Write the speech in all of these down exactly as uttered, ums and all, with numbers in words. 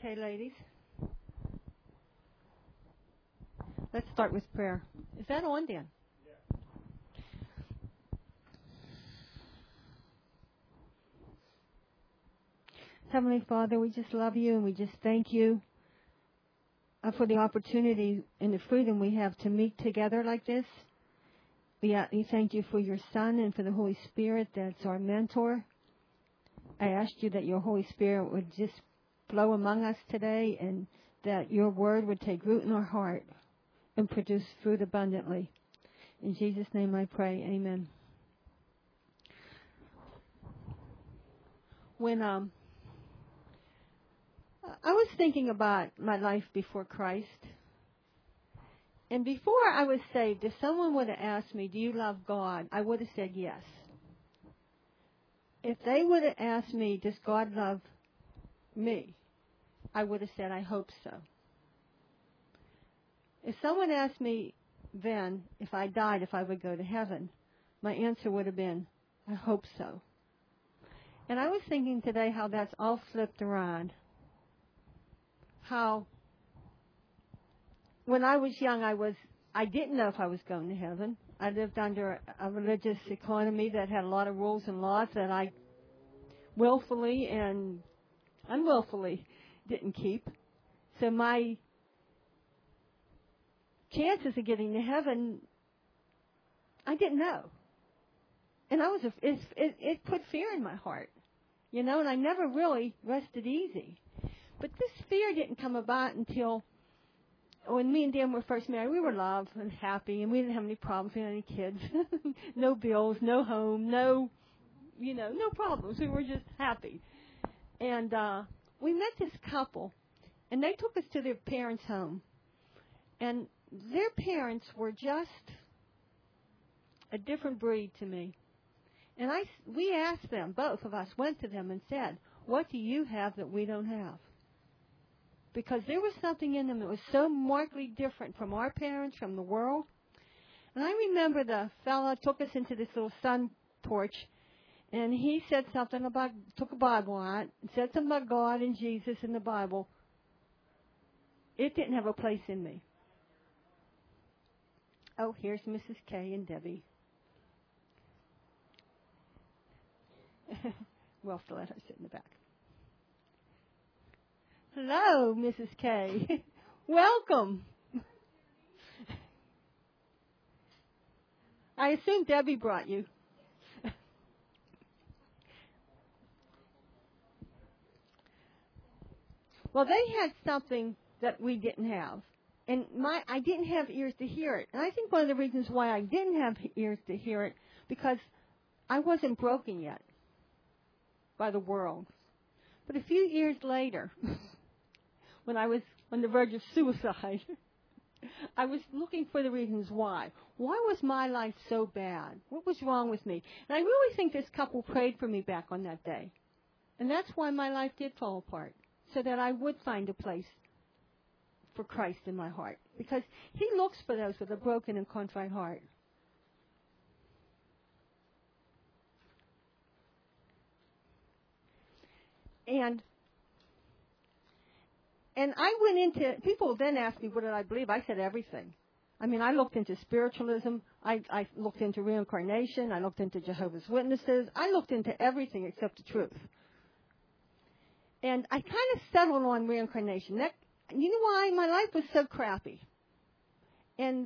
Okay, ladies. Let's start with prayer. Is that on, Dan? Yeah. Heavenly Father, we just love you and we just thank you uh, for the opportunity and the freedom we have to meet together like this. We, uh, we thank you for your Son and for the Holy Spirit that's our mentor. I ask you that your Holy Spirit would just flow among us today and that your word would take root in our heart and produce fruit abundantly. In Jesus' name I pray, amen. When um, I was thinking about my life before Christ, and before I was saved, if someone would have asked me, do you love God? I would have said yes. If they would have asked me, does God love me? I would have said, I hope so. If someone asked me then, if I died, if I would go to heaven, my answer would have been, I hope so. And I was thinking today how that's all flipped around. How when I was young, I was I didn't know if I was going to heaven. I lived under a religious economy that had a lot of rules and laws that I willfully and unwillfully didn't keep. So my chances of getting to heaven, I didn't know. And I was, a, it, it, it put fear in my heart, you know, and I never really rested easy. But this fear didn't come about until when me and Dan were first married. We were loved and happy, and we didn't have any problems. We didn't have any kids, no bills, no home, no, you know, no problems. We were just happy. And uh, we met this couple, and they took us to their parents' home. And their parents were just a different breed to me. And I, we asked them, both of us went to them and said, what do you have that we don't have? Because there was something in them that was so markedly different from our parents, from the world. And I remember the fellow took us into this little sun porch, and he said something about, took a Bible out, and said something about God and Jesus in the Bible. It didn't have a place in me. Oh, here's Missus K and Debbie. We'll have to let her sit in the back. Hello, Missus K. Welcome. I assume Debbie brought you. Well, they had something that we didn't have. And my I didn't have ears to hear it. And I think one of the reasons why I didn't have ears to hear it, because I wasn't broken yet by the world. But a few years later, when I was on the verge of suicide, I was looking for the reasons why. Why was my life so bad? What was wrong with me? And I really think this couple prayed for me back on that day. And that's why my life did fall apart, so that I would find a place for Christ in my heart. Because He looks for those with a broken and contrite heart. And and I went into, people then asked me, what did I believe? I said everything. I mean, I looked into spiritualism. I, I looked into reincarnation. I looked into Jehovah's Witnesses. I looked into everything except the truth. And I kind of settled on reincarnation. That, you know why? My life was so crappy. And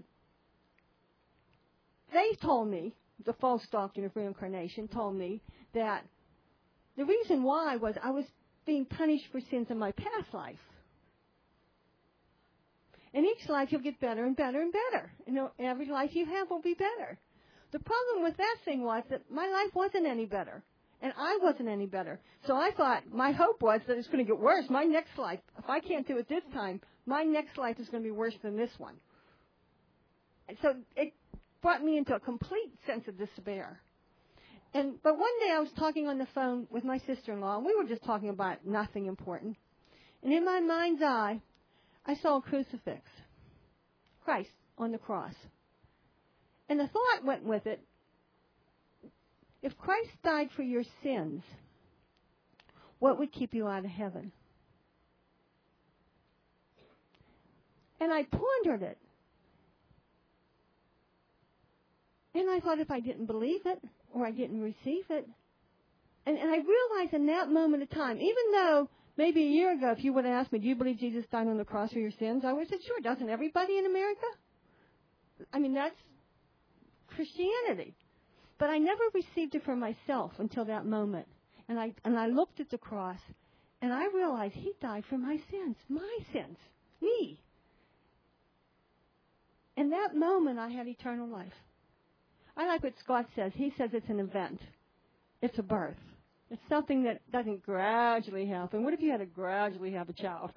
they told me, the false doctrine of reincarnation told me that the reason why was I was being punished for sins in my past life. In each life, you'll get better and better and better. You know, every life you have will be better. The problem with that thing was that my life wasn't any better. And I wasn't any better. So I thought, my hope was that it's going to get worse. My next life, if I can't do it this time, my next life is going to be worse than this one. And so it brought me into a complete sense of despair. And but one day I was talking on the phone with my sister-in-law, and we were just talking about nothing important. And in my mind's eye, I saw a crucifix, Christ on the cross. And the thought went with it, if Christ died for your sins, what would keep you out of heaven? And I pondered it. And I thought if I didn't believe it or I didn't receive it, and, and I realized in that moment of time, even though maybe a year ago if you would have asked me, do you believe Jesus died on the cross for your sins? I would have said, sure, doesn't everybody in America? I mean, that's Christianity. But I never received it for myself until that moment. And I and I looked at the cross, and I realized he died for my sins, my sins, me. In that moment, I had eternal life. I like what Scott says. He says it's an event. It's a birth. It's something that doesn't gradually happen. What if you had to gradually have a child?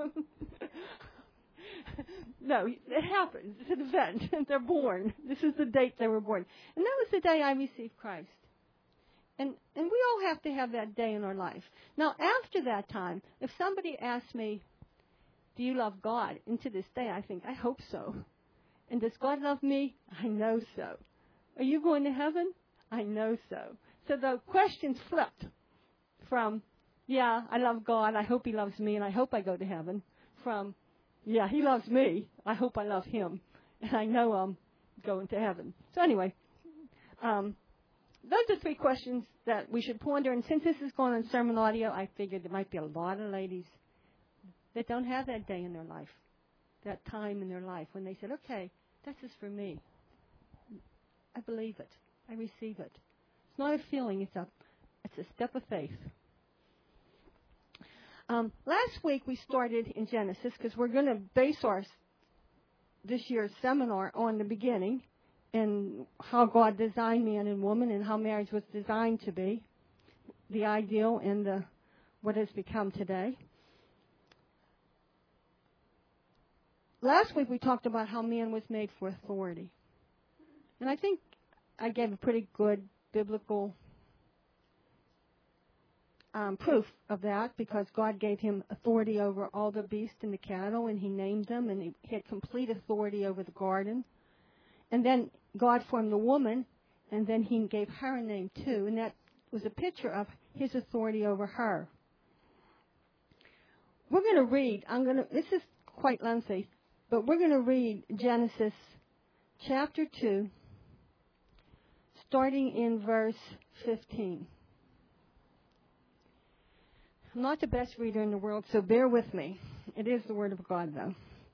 No, it happens. It's an event. They're born. This is the date they were born. And that was the day I received Christ. And and we all have to have that day in our life. Now, after that time, if somebody asks me, do you love God? And to this day, I think, I hope so. And does God love me? I know so. Are you going to heaven? I know so. So the questions flipped from, yeah, I love God. I hope he loves me, and I hope I go to heaven, from, yeah, he loves me. I hope I love him. And I know I'm going to heaven. So anyway, um, those are three questions that we should ponder. And since this is going on sermon audio, I figured there might be a lot of ladies that don't have that day in their life, that time in their life when they said, okay, this is for me. I believe it. I receive it. It's not a feeling. It's a, it's a step of faith. Um, last week we started in Genesis because we're going to base our this year's seminar on the beginning and how God designed man and woman and how marriage was designed to be, the ideal and the what has become today. Last week we talked about how man was made for authority. And I think I gave a pretty good biblical um, proof of that because God gave him authority over all the beasts and the cattle, and he named them, and he had complete authority over the garden. And then God formed the woman, and then he gave her a name too, and that was a picture of his authority over her. We're going to read, I'm going to, this is quite lengthy, but we're going to read Genesis chapter two, starting in verse fifteen. I'm not the best reader in the world, so bear with me. It is the Word of God, though.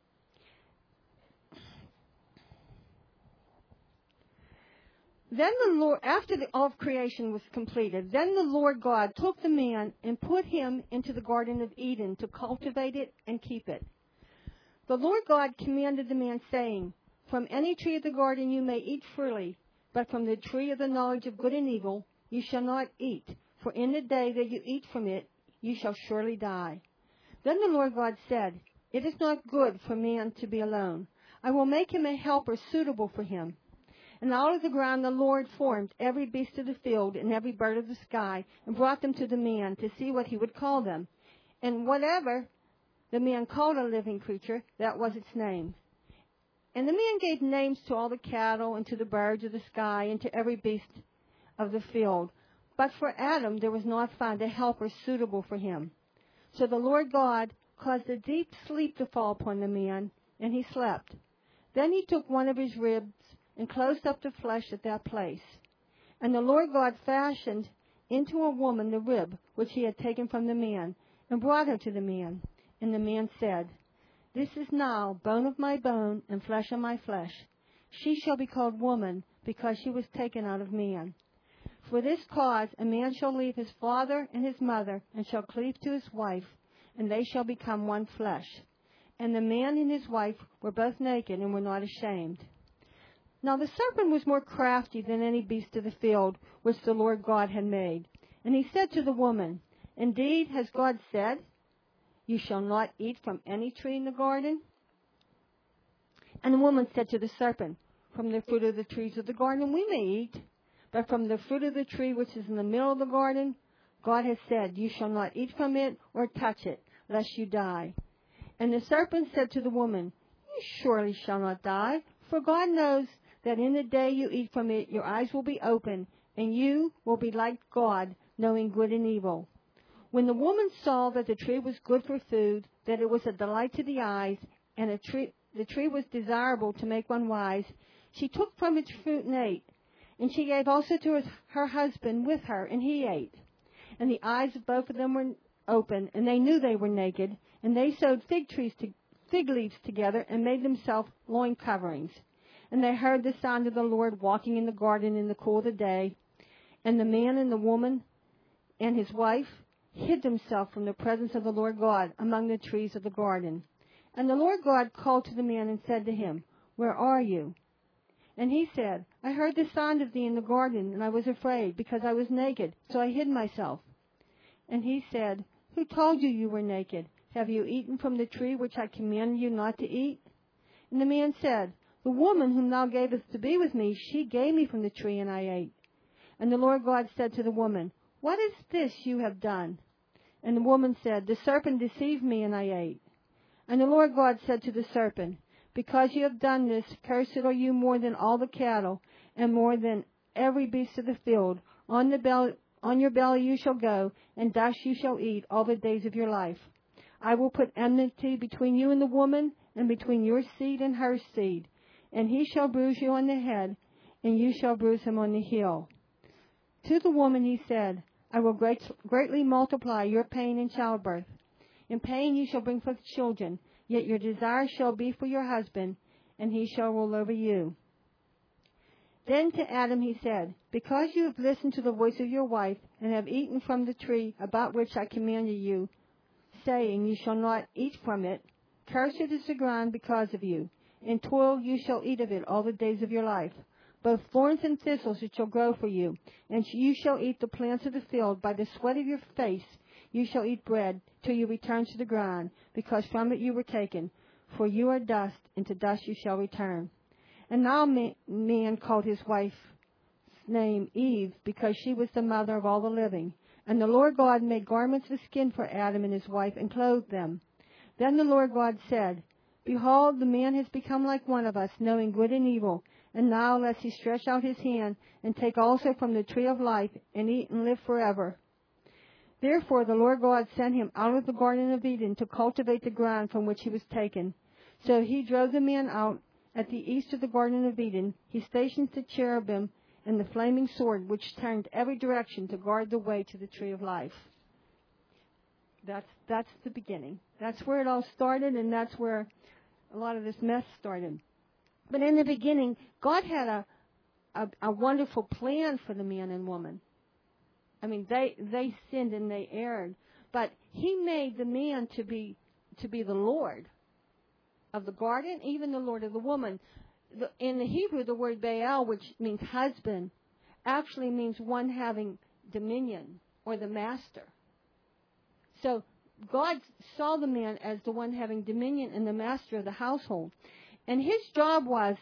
Then the Lord, after the, all of creation was completed, then the Lord God took the man and put him into the Garden of Eden to cultivate it and keep it. The Lord God commanded the man, saying, from any tree of the garden you may eat freely, but from the tree of the knowledge of good and evil you shall not eat, for in the day that you eat from it you shall surely die. Then the Lord God said, it is not good for man to be alone. I will make him a helper suitable for him. And out of the ground the Lord formed every beast of the field and every bird of the sky, and brought them to the man to see what he would call them. And whatever the man called a living creature, that was its name. And the man gave names to all the cattle, and to the birds of the sky, and to every beast of the field. But for Adam there was not found a helper suitable for him. So the Lord God caused a deep sleep to fall upon the man, and he slept. Then he took one of his ribs and closed up the flesh at that place. And the Lord God fashioned into a woman the rib which he had taken from the man, and brought her to the man. And the man said, this is now bone of my bone and flesh of my flesh. She shall be called woman, because she was taken out of man. For this cause a man shall leave his father and his mother, and shall cleave to his wife, and they shall become one flesh. And the man and his wife were both naked, and were not ashamed. Now the serpent was more crafty than any beast of the field which the Lord God had made. And he said to the woman, indeed has God said, you shall not eat from any tree in the garden? And the woman said to the serpent, from the fruit of the trees of the garden we may eat, but from the fruit of the tree which is in the middle of the garden, God has said, you shall not eat from it or touch it, lest you die. And the serpent said to the woman, you surely shall not die, for God knows that in the day you eat from it, your eyes will be open, and you will be like God, knowing good and evil. When the woman saw that the tree was good for food, that it was a delight to the eyes, and a tree the tree was desirable to make one wise, she took from its fruit and ate. And she gave also to her, her husband with her, and he ate. And the eyes of both of them were open, and they knew they were naked. And they sewed fig trees to, fig leaves together and made themselves loin coverings. And they heard the sound of the Lord walking in the garden in the cool of the day. And the man and the woman and his wife hid themselves from the presence of the Lord God among the trees of the garden. And the Lord God called to the man and said to him, Where are you? And he said, I heard the sound of thee in the garden, and I was afraid, because I was naked, so I hid myself. And he said, Who told you you were naked? Have you eaten from the tree which I commanded you not to eat? And the man said, The woman whom thou gavest to be with me, she gave me from the tree, and I ate. And the Lord God said to the woman, What is this you have done? And the woman said, The serpent deceived me, and I ate. And the Lord God said to the serpent, Because you have done this, cursed are you more than all the cattle, and more than every beast of the field. On the belly, on your belly you shall go, and dust you shall eat all the days of your life. I will put enmity between you and the woman, and between your seed and her seed. And he shall bruise you on the head, and you shall bruise him on the heel. To the woman he said, I will great, greatly multiply your pain in childbirth. In pain you shall bring forth children, yet your desire shall be for your husband, and he shall rule over you. Then to Adam he said, Because you have listened to the voice of your wife, and have eaten from the tree about which I commanded you, saying, You shall not eat from it, cursed is the ground because of you. In toil you shall eat of it all the days of your life. Both thorns and thistles it shall grow for you, and you shall eat the plants of the field. By the sweat of your face you shall eat bread, till you return to the ground, because from it you were taken. For you are dust, and to dust you shall return. And now man called his wife's name Eve, because she was the mother of all the living. And the Lord God made garments of skin for Adam and his wife, and clothed them. Then the Lord God said, Behold, the man has become like one of us, knowing good and evil. And now lest he stretch out his hand, and take also from the tree of life, and eat and live forever. Therefore the Lord God sent him out of the Garden of Eden to cultivate the ground from which he was taken. So he drove the man out at the east of the Garden of Eden. He stationed the cherubim and the flaming sword, which turned every direction to guard the way to the tree of life. That's that's the beginning. That's where it all started, and that's where a lot of this mess started. But in the beginning, God had a a, a wonderful plan for the man and woman. I mean, they they sinned and they erred, but He made the man to be to be the Lord of the garden, even the Lord of the woman. The, in the Hebrew, the word Baal, which means husband, actually means one having dominion or the master. So God saw the man as the one having dominion and the master of the household. And his job was,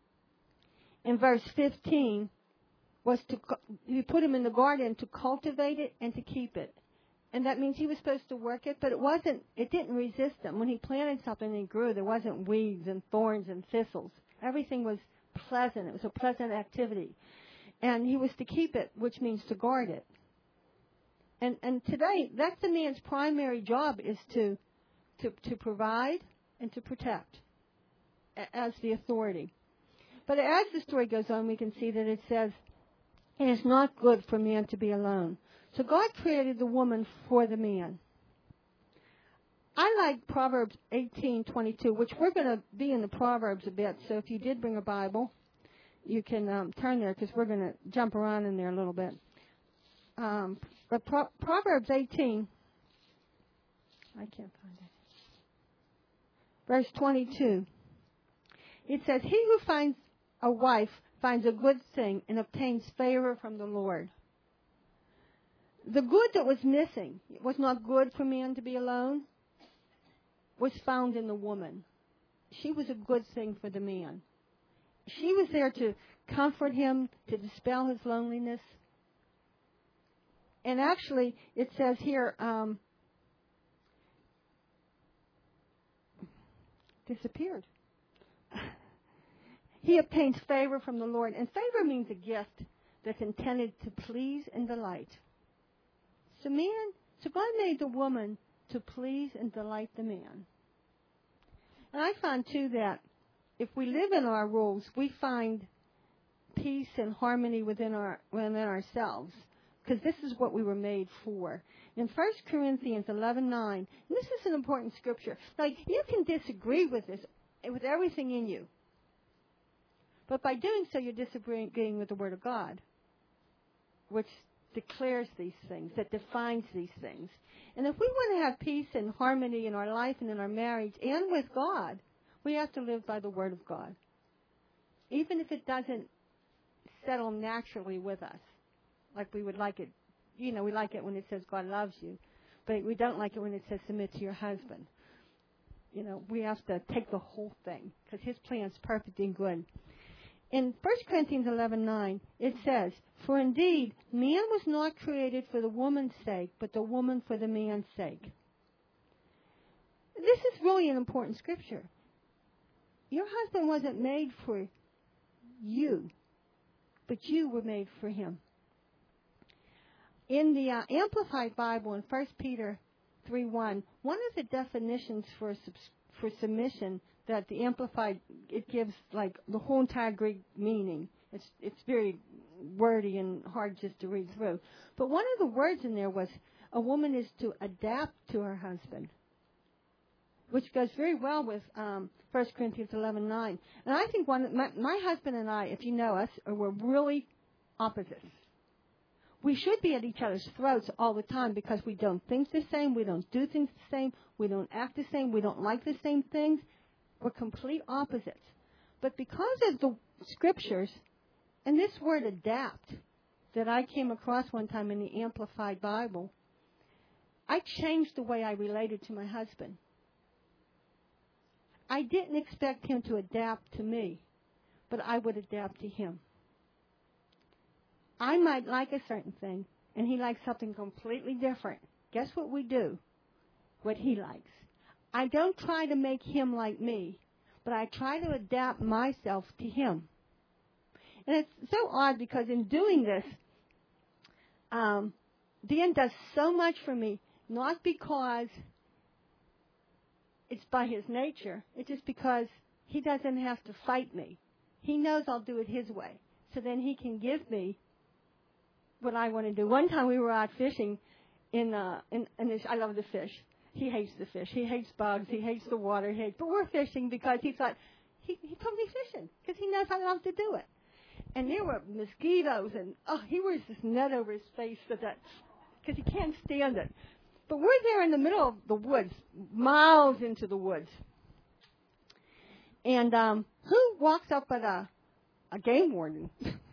in verse fifteen, was to, he put him in the garden to cultivate it and to keep it. And that means he was supposed to work it, but it wasn't, it didn't resist him. When he planted something and it grew, there wasn't weeds and thorns and thistles. Everything was pleasant. It was a pleasant activity. And he was to keep it, which means to guard it. And and today, that's the man's primary job, is to to, to provide and to protect as the authority. But as the story goes on, we can see that it says, it is not good for man to be alone. So God created the woman for the man. I like Proverbs eighteen twenty-two, which we're going to be in the Proverbs a bit. So if you did bring a Bible, you can um, turn there, because we're going to jump around in there a little bit. Um, but Pro- Proverbs eighteen, I can't find it. Verse twenty-two. It says, He who finds a wife finds a good thing and obtains favor from the Lord. The good that was missing, it was not good for man to be alone, was found in the woman. She was a good thing for the man. She was there to comfort him, to dispel his loneliness. And actually, it says here, um, disappeared. He obtains favor from the Lord. And favor means a gift that's intended to please and delight. So man, so God made the woman to please and delight the man. And I found, too, that if we live in our rules, we find peace and harmony within our within ourselves, because this is what we were made for. In First Corinthians eleven nine, and this is an important scripture. Like, you can disagree with this, with everything in you. But by doing so, you're disagreeing with the Word of God, which declares these things, that defines these things. And if we want to have peace and harmony in our life and in our marriage and with God, we have to live by the Word of God. Even if it doesn't settle naturally with us, like we would like it. You know, we like it when it says God loves you, but we don't like it when it says submit to your husband. You know, we have to take the whole thing, because His plan is perfect and good. In First Corinthians eleven nine, it says, "For indeed, man was not created for the woman's sake, but the woman for the man's sake." This is really an important scripture. Your husband wasn't made for you, but you were made for him. In the uh, Amplified Bible, in First Peter three one, one of the definitions for for submission that the Amplified, it gives like the whole entire Greek meaning. It's it's very wordy and hard just to read through. But one of the words in there was a woman is to adapt to her husband, which goes very well with um, First Corinthians eleven nine. And I think one my, my husband and I, if you know us, are we're really opposites. We should be at each other's throats all the time because we don't think the same, we don't do things the same, we don't act the same, we don't like the same things. We're complete opposites. But because of the scriptures and this word adapt that I came across one time in the Amplified Bible, I changed the way I related to my husband. I didn't expect him to adapt to me, but I would adapt to him. I might like a certain thing, and he likes something completely different. Guess what we do? What he likes. I don't try to make him like me, but I try to adapt myself to him. And it's so odd because in doing this, um, Dan does so much for me, not because it's by his nature. It's just because he doesn't have to fight me. He knows I'll do it his way. So then he can give me what I want to do. One time we were out fishing in, uh, in, in this, I love the fish. He hates the fish. He hates bugs. He hates the water. He hates, but we're fishing because he thought, he, he took me fishing because he knows I love to do it. And there were mosquitoes, and oh, he wears this net over his face so that, because he can't stand it. But we're there in the middle of the woods, miles into the woods. And um, who walks up at a, a game warden?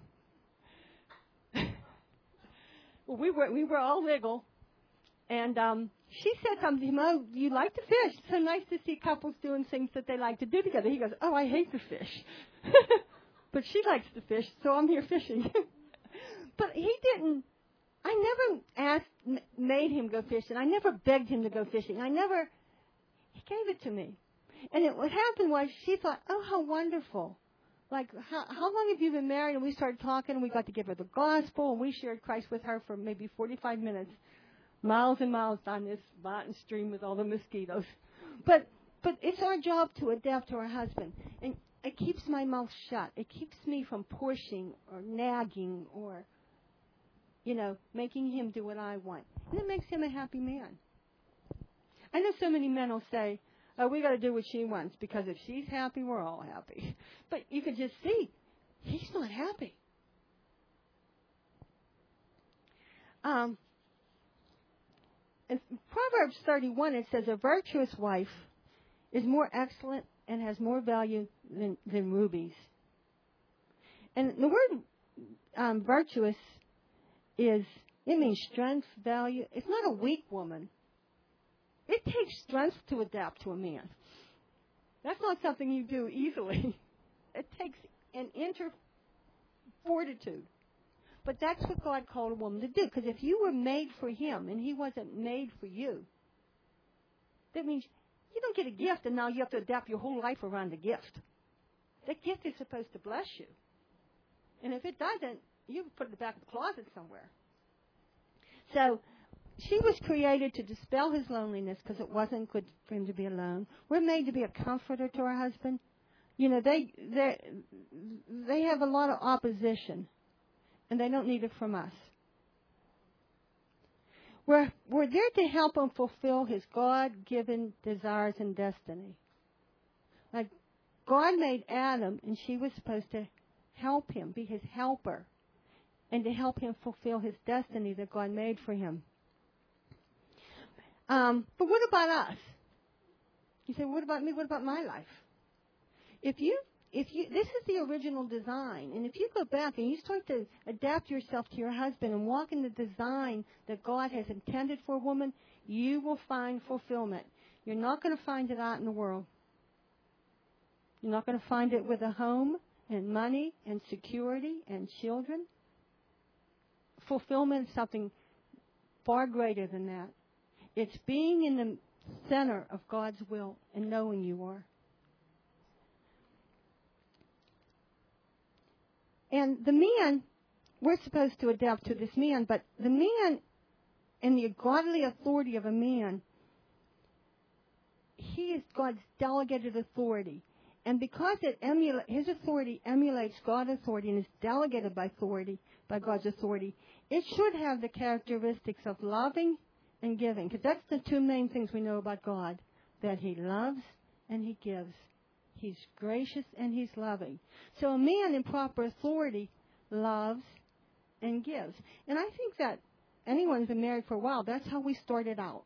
Well, we were we were all legal, and um, she said something to him. Oh, you like to fish? It's so nice to see couples doing things that they like to do together. He goes, oh, I hate to fish. But she likes to fish, so I'm here fishing. But he didn't, I never asked, made him go fishing. I never begged him to go fishing. I never, he gave it to me. And it, what happened was she thought, oh, how wonderful. Like, how, how long have you been married? And we started talking, and we got to give her the gospel, and we shared Christ with her for maybe forty-five minutes, miles and miles down this mountain stream with all the mosquitoes. But but it's our job to adapt to our husband. And it keeps my mouth shut. It keeps me from pushing or nagging or, you know, making him do what I want. And it makes him a happy man. I know so many men will say, oh, we got to do what she wants because if she's happy, we're all happy. But you can just see, he's not happy. Um, in Proverbs thirty-one, it says, a virtuous wife is more excellent and has more value than, than rubies. And the word um, virtuous is, it means strength, value. It's not a weak woman. It takes strength to adapt to a man. That's not something you do easily. It takes an inner fortitude. But that's what God called a woman to do. Because if you were made for him and he wasn't made for you, that means you don't get a gift and now you have to adapt your whole life around the gift. That gift is supposed to bless you. And if it doesn't, you can put it back in the closet somewhere. So she was created to dispel his loneliness because it wasn't good for him to be alone. We're made to be a comforter to our husband. You know, they they they have a lot of opposition, and they don't need it from us. We're we're there to help him fulfill his God-given desires and destiny. Like God made Adam, and she was supposed to help him, be his helper, and to help him fulfill his destiny that God made for him. Um, but what about us? You say, what about me? What about my life? If you, if you, this is the original design, and if you go back and you start to adapt yourself to your husband and walk in the design that God has intended for a woman, you will find fulfillment. You're not going to find it out in the world. You're not going to find it with a home and money and security and children. Fulfillment is something far greater than that. It's being in the center of God's will and knowing you are. And the man, we're supposed to adapt to this man, but the man and the godly authority of a man, he is God's delegated authority. And because it emula- his authority emulates God's authority and is delegated by authority, by God's authority, it should have the characteristics of loving and giving, because that's the two main things we know about God, that he loves and he gives. He's gracious and he's loving. So a man in proper authority loves and gives. And I think that anyone who's been married for a while, that's how we started out.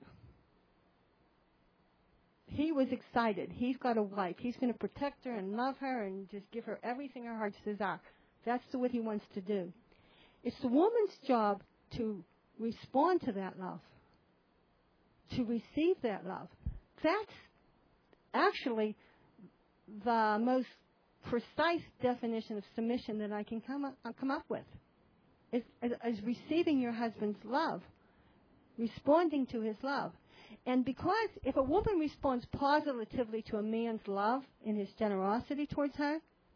He was excited. He's got a wife. He's going to protect her and love her and just give her everything her heart's desire. That's what he wants to do. It's the woman's job to respond to that love, to receive that love. That's actually the most precise definition of submission that I can come up, uh, come up with, is, is, is receiving your husband's love, responding to his love. And because if a woman responds positively to a man's love and his generosity towards her,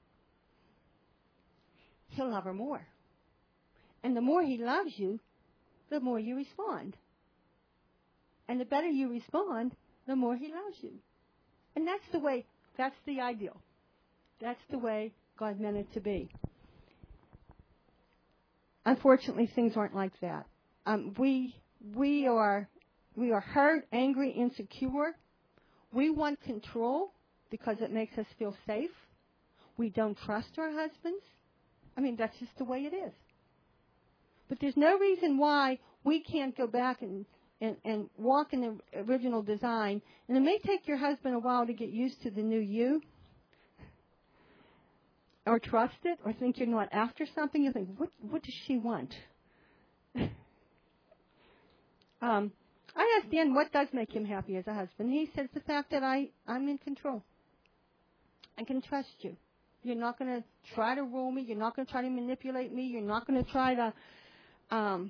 he'll love her more. And the more he loves you, the more you respond. And the better you respond, the more he loves you. And that's the way, that's the ideal. That's the way God meant it to be. Unfortunately, things aren't like that. Um, we we are we are hurt, angry, insecure. We want control because it makes us feel safe. We don't trust our husbands. I mean, that's just the way it is. But there's no reason why we can't go back and, and, and walk in the original design. And it may take your husband a while to get used to the new you, or trust it, or think you're not after something. You think, what, what does she want? um, I asked Dan what does make him happy as a husband. He says the fact that I, I'm in control. I can trust you. You're not going to try to rule me. You're not going to try to manipulate me. You're not going to try to, um,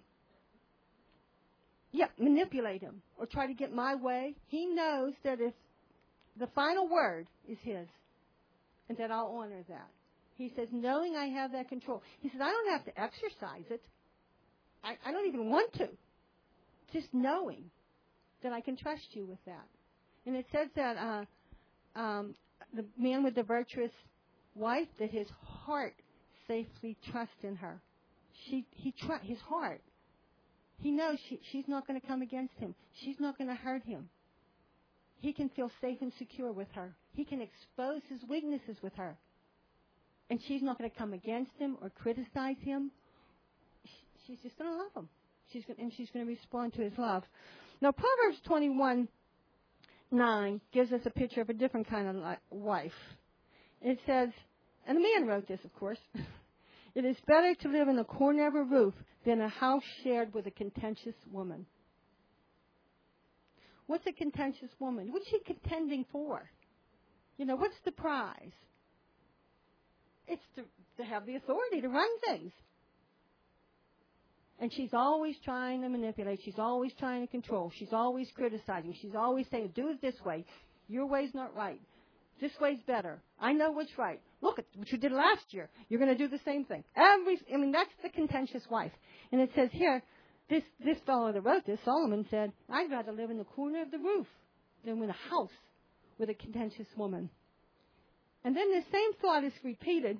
yeah, manipulate him or try to get my way. He knows that if the final word is his, and that I'll honor that. He says, knowing I have that control. He says, I don't have to exercise it. I, I don't even want to. Just knowing that I can trust you with that. And it says that uh, um, the man with the virtuous wife, that his heart safely trusts in her. She, he tr- his heart. He knows she, she's not going to come against him. She's not going to hurt him. He can feel safe and secure with her. He can expose his weaknesses with her. And she's not going to come against him or criticize him. She's just going to love him. She's going, and she's going to respond to his love. Now, Proverbs twenty-one nine gives us a picture of a different kind of li- wife. It says, and the man wrote this, of course, it is better to live in the corner of a roof than a house shared with a contentious woman. What's a contentious woman? What's she contending for? You know, what's the prize? It's to, to have the authority to run things. And she's always trying to manipulate. She's always trying to control. She's always criticizing. She's always saying, do it this way. Your way's not right. This way's better. I know what's right. Look at what you did last year. You're going to do the same thing. Every, I mean, that's the contentious wife. And it says here, this, this fellow that wrote this, Solomon, said, I'd rather live in the corner of the roof than in a house with a contentious woman. And then the same thought is repeated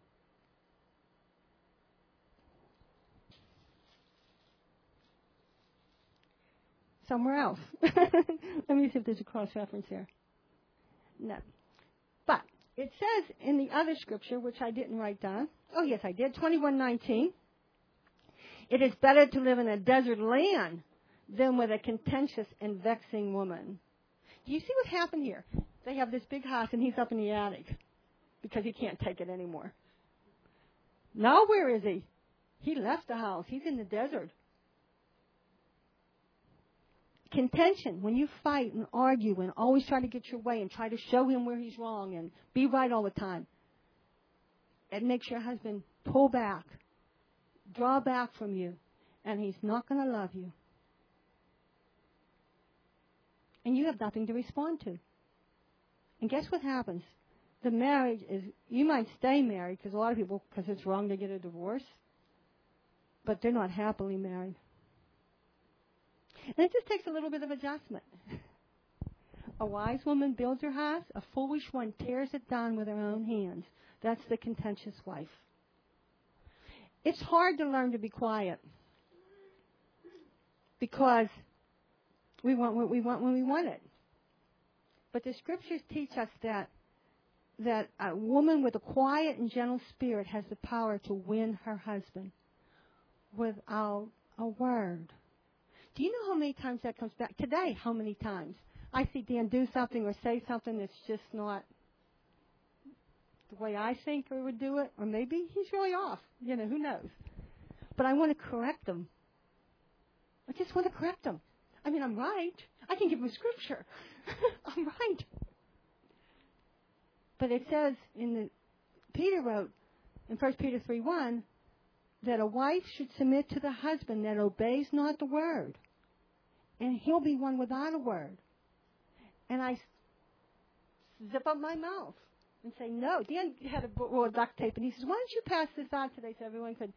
somewhere else. Let me see if there's a cross-reference here. No. But it says in the other scripture, which I didn't write down. Oh, yes, I did. twenty-one nineteen. It is better to live in a desert land than with a contentious and vexing woman. Do you see what happened here? They have this big house, and he's up in the attic because he can't take it anymore. Now where is he? He left the house. He's in the desert. Contention, when you fight and argue and always try to get your way and try to show him where he's wrong and be right all the time, it makes your husband pull back, draw back from you, and he's not going to love you. And you have nothing to respond to. And guess what happens? The marriage is, you might stay married because a lot of people, because it's wrong to get a divorce, but they're not happily married. And it just takes a little bit of adjustment. A wise woman builds her house. A foolish one tears it down with her own hands. That's the contentious wife. It's hard to learn to be quiet because we want what we want when we want it. But the scriptures teach us that that a woman with a quiet and gentle spirit has the power to win her husband without a word. Do you know how many times that comes back? Today, how many times? I see Dan do something or say something that's just not the way I think I would do it. Or maybe he's really off. You know, who knows? But I want to correct him. I just want to correct him. I mean, I'm right. I can give him scripture. I'm right. But it says in the, Peter wrote in First Peter three one, that a wife should submit to the husband that obeys not the word. And he'll be one without a word. And I zip up my mouth and say, no. Dan had a roll of duct tape, and he says, why don't you pass this out today so everyone could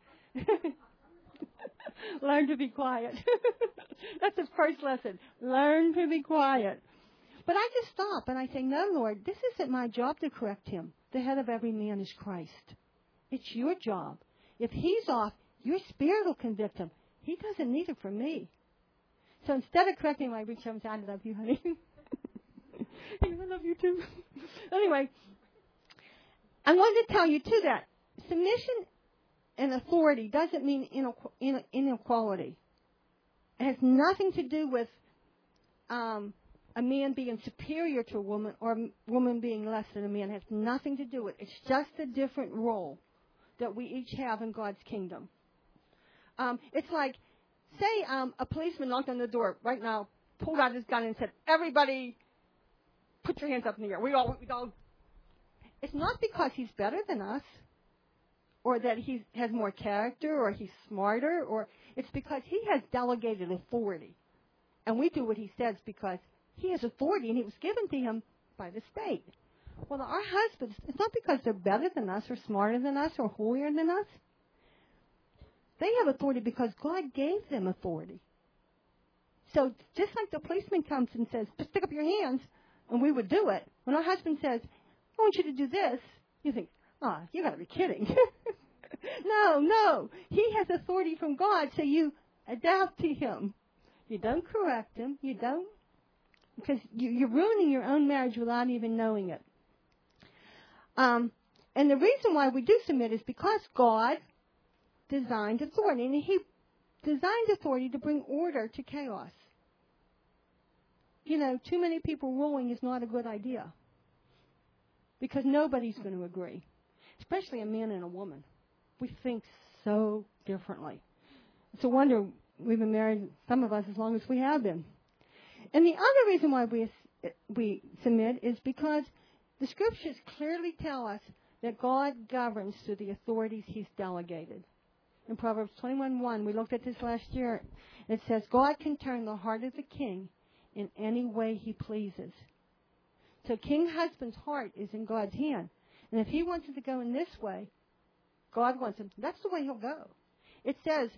learn to be quiet. That's the first lesson. Learn to be quiet. But I just stop, and I say, no, Lord, this isn't my job to correct him. The head of every man is Christ. It's your job. If he's off, your spirit will convict him. He doesn't need it from me. So instead of correcting him, I reach over and say, I love you, honey. I love you too. Anyway, I wanted to tell you too that submission and authority doesn't mean inequality. It has nothing to do with um, a man being superior to a woman or a woman being less than a man. It has nothing to do with it. It's just a different role that we each have in God's kingdom. Um, it's like, say um, a policeman knocked on the door right now, pulled out his gun and said, everybody put your hands up in the air. We all, we all. It's not because he's better than us or that he has more character or he's smarter, or it's because he has delegated authority. And we do what he says because he has authority and it was given to him by the state. Well, our husbands, it's not because they're better than us or smarter than us or holier than us. They have authority because God gave them authority. So just like the policeman comes and says, just stick up your hands, and we would do it. When our husband says, I want you to do this, you think, ah, oh, you got to be kidding. No, no. He has authority from God, so you adapt to him. You don't correct him. You don't. Because you, you're ruining your own marriage without even knowing it. Um, and the reason why we do submit is because God designed authority. And he designed authority to bring order to chaos. You know, too many people ruling is not a good idea. Because nobody's going to agree. Especially a man and a woman. We think so differently. It's a wonder we've been married, some of us, as long as we have been. And the other reason why we we submit is because the Scriptures clearly tell us that God governs through the authorities He's delegated. In Proverbs twenty-one one, we looked at this last year. It says, God can turn the heart of the king in any way He pleases. So King Husband's heart is in God's hand. And if he wants it to go in this way, God wants him. That's the way he'll go. It says,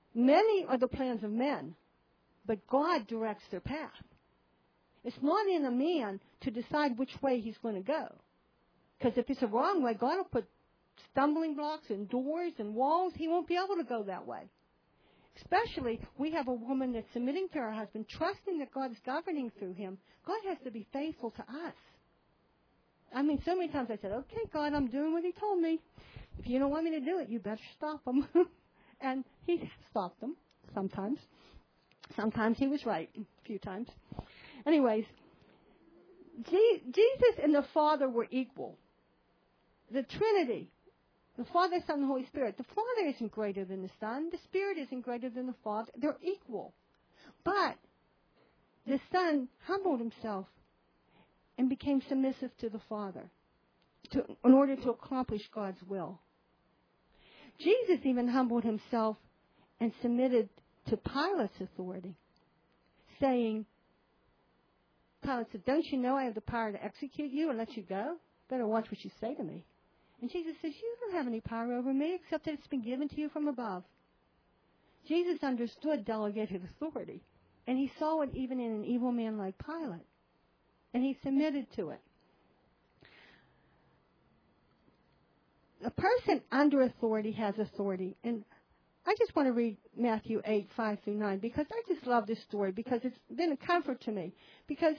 Many are the plans of men, but God directs their path. It's not in a man to decide which way he's going to go. Because if it's a wrong way, God will put stumbling blocks and doors and walls. He won't be able to go that way. Especially, we have a woman that's submitting to her husband, trusting that God is governing through him. God has to be faithful to us. I mean, so many times I said, okay, God, I'm doing what he told me. If you don't want me to do it, you better stop him. And he stopped them sometimes. Sometimes he was right, a few times. Anyways, Je- Jesus and the Father were equal. The Trinity, the Father, Son, and Holy Spirit. The Father isn't greater than the Son. The Spirit isn't greater than the Father. They're equal. But the Son humbled himself and became submissive to the Father to, in order to accomplish God's will. Jesus even humbled himself and submitted to Pilate's authority, saying, Pilate said, don't you know I have the power to execute you and let you go? Better watch what you say to me. And Jesus says, you don't have any power over me except that it's been given to you from above. Jesus understood delegated authority, and he saw it even in an evil man like Pilate, and he submitted to it. A person under authority has authority, and I just want to read Matthew eight, five through nine, because I just love this story, because it's been a comfort to me. Because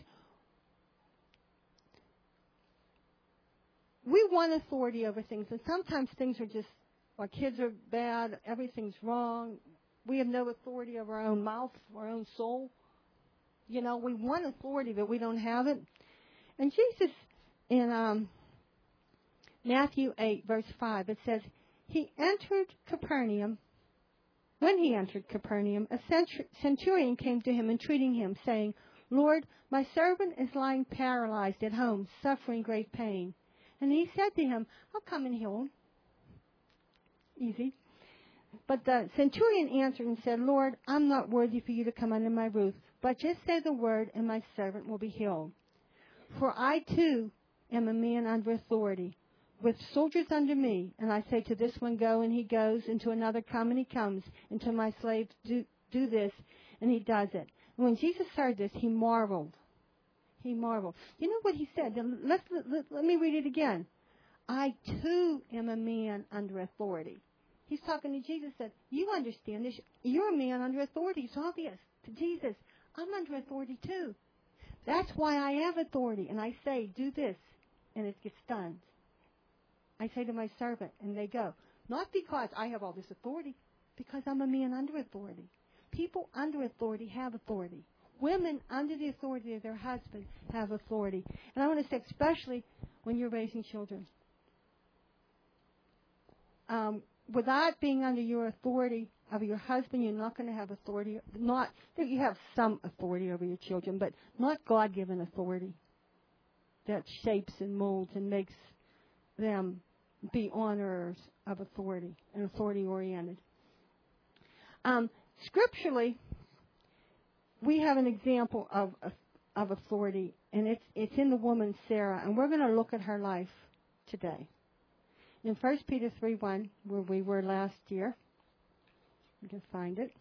we want authority over things, and sometimes things are just, our kids are bad, everything's wrong. We have no authority over our own mouth, our own soul. You know, we want authority, but we don't have it. And Jesus, in um, Matthew eight, verse five, it says, he entered Capernaum. When he entered Capernaum, a centurion came to him, entreating him, saying, Lord, my servant is lying paralyzed at home, suffering great pain. And he said to him, I'll come and heal him. Easy. But the centurion answered and said, Lord, I'm not worthy for you to come under my roof, but just say the word, and my servant will be healed. For I, too, am a man under authority, with soldiers under me, and I say to this one, go, and he goes, and to another, come, and he comes, and to my slave, do, do this, and he does it. And when Jesus heard this, he marveled. He marveled. You know what he said? Let's, let, let me read it again. I, too, am a man under authority. He's talking to Jesus, said, you understand this. You're a man under authority. It's obvious to Jesus. I'm under authority, too. That's why I have authority. And I say, do this, and it gets done. I say to my servant, and they go. Not because I have all this authority, because I'm a man under authority. People under authority have authority. Women under the authority of their husband have authority. And I want to say, especially when you're raising children. Um, without being under your authority of your husband, you're not going to have authority. Not that you have some authority over your children, but not God-given authority that shapes and molds and makes them be honorers of authority and authority-oriented. Um, scripturally, we have an example of of authority, and it's it's in the woman Sarah, and we're going to look at her life today. In First Peter three one, where we were last year, you can find it.